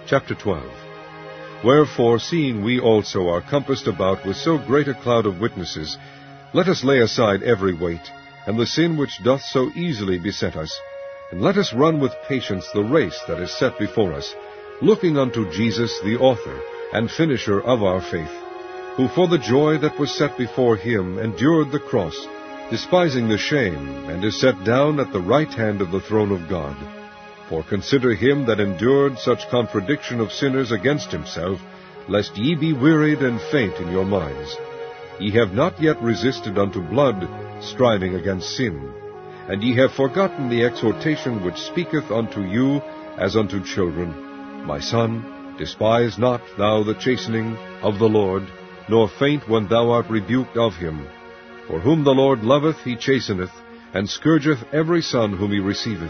Chapter 12. Wherefore, seeing we also are compassed about with so great a cloud of witnesses, let us lay aside every weight, and the sin which doth so easily beset us, and let us run with patience the race that is set before us, looking unto Jesus the author and finisher of our faith, who for the joy that was set before him endured the cross, despising the shame, and is set down at the right hand of the throne of God. For consider him that endured such contradiction of sinners against himself, lest ye be wearied and faint in your minds. Ye have not yet resisted unto blood, striving against sin. And ye have forgotten the exhortation which speaketh unto you as unto children. My son, despise not thou the chastening of the Lord, nor faint when thou art rebuked of him. For whom the Lord loveth he chasteneth, and scourgeth every son whom he receiveth.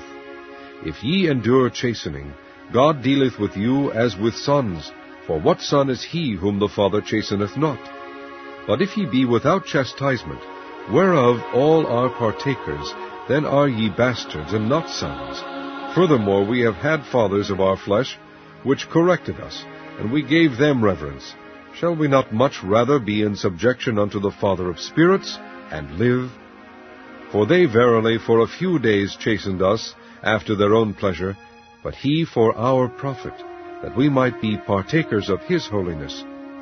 If ye endure chastening, God dealeth with you as with sons. For what son is he whom the Father chasteneth not? But if ye be without chastisement, whereof all are partakers, then are ye bastards and not sons. Furthermore, we have had fathers of our flesh, which corrected us, and we gave them reverence. Shall we not much rather be in subjection unto the Father of spirits, and live? For they verily for a few days chastened us, after their own pleasure, but he for our profit, that we might be partakers of his holiness.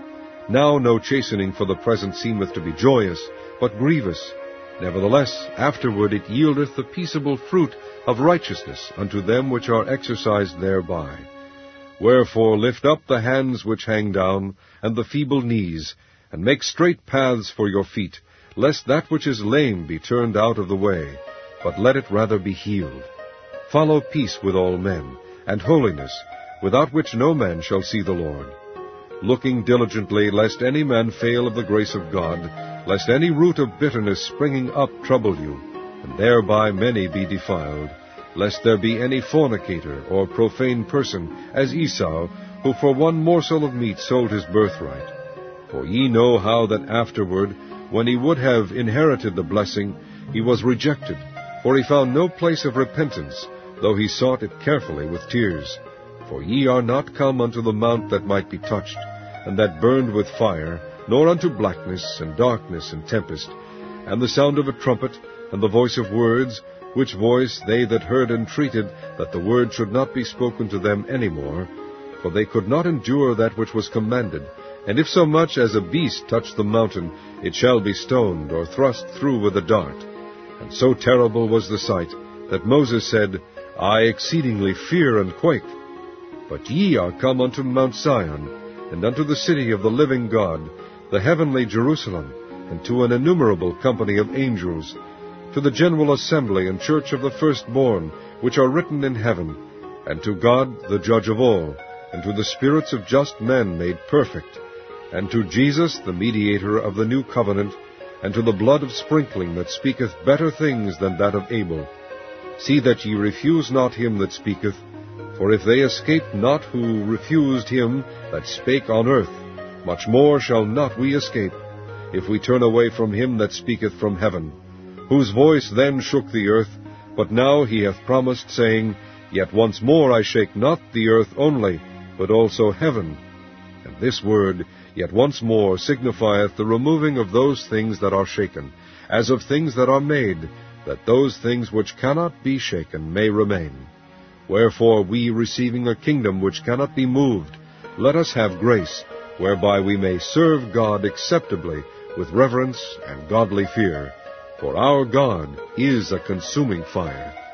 Now no chastening for the present seemeth to be joyous, but grievous. Nevertheless, afterward it yieldeth the peaceable fruit of righteousness unto them which are exercised thereby. Wherefore lift up the hands which hang down, and the feeble knees, and make straight paths for your feet, lest that which is lame be turned out of the way, but let it rather be healed. Follow peace with all men, and holiness, without which no man shall see the Lord. Looking diligently, lest any man fail of the grace of God, lest any root of bitterness springing up trouble you, and thereby many be defiled, lest there be any fornicator or profane person, as Esau, who for one morsel of meat sold his birthright. For ye know how that afterward, when he would have inherited the blessing, he was rejected, for he found no place of repentance, though he sought it carefully with tears. For ye are not come unto the mount that might be touched, and that burned with fire, nor unto blackness, and darkness, and tempest, and the sound of a trumpet, and the voice of words, which voice they that heard entreated that the word should not be spoken to them any more, for they could not endure that which was commanded. And if so much as a beast touch the mountain, it shall be stoned, or thrust through with a dart. And so terrible was the sight, that Moses said, I exceedingly fear and quake. But ye are come unto Mount Sion, and unto the city of the living God, the heavenly Jerusalem, and to an innumerable company of angels, to the general assembly and church of the firstborn, which are written in heaven, and to God the judge of all, and to the spirits of just men made perfect, and to Jesus the mediator of the new covenant, and to the blood of sprinkling that speaketh better things than that of Abel. See that ye refuse not him that speaketh, for if they escape not who refused him that spake on earth, much more shall not we escape, if we turn away from him that speaketh from heaven, whose voice then shook the earth, but now he hath promised, saying, Yet once more I shake not the earth only, but also heaven. And this word, yet once more, signifieth the removing of those things that are shaken, as of things that are made, that those things which cannot be shaken may remain. Wherefore we, receiving a kingdom which cannot be moved, let us have grace, whereby we may serve God acceptably with reverence and godly fear. For our God is a consuming fire.